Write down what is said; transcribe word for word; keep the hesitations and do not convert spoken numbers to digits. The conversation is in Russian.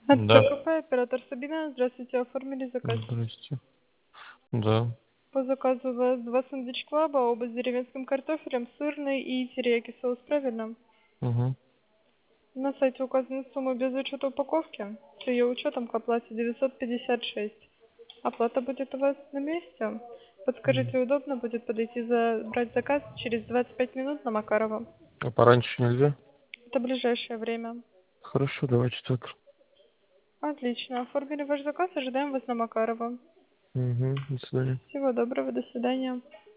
Да. АЦКП, оператор Сабина. Здравствуйте, оформили заказ. Здрасте. Да. По заказу у вас два сэндвич-клаба, оба с деревенским картофелем, сырный и терияки соус, правильно? Угу. На сайте указана сумма без учета упаковки. С ее учетом к оплате девятьсот пятьдесят шесть. Оплата будет у вас на месте. Подскажите, удобно будет подойти забрать заказ через двадцать пять минут на Макарова? А пораньше нельзя? Это ближайшее время. Хорошо, давайте так. Отлично. Оформили ваш заказ, ожидаем вас на Макарова. Угу. До свидания. Всего доброго, до свидания.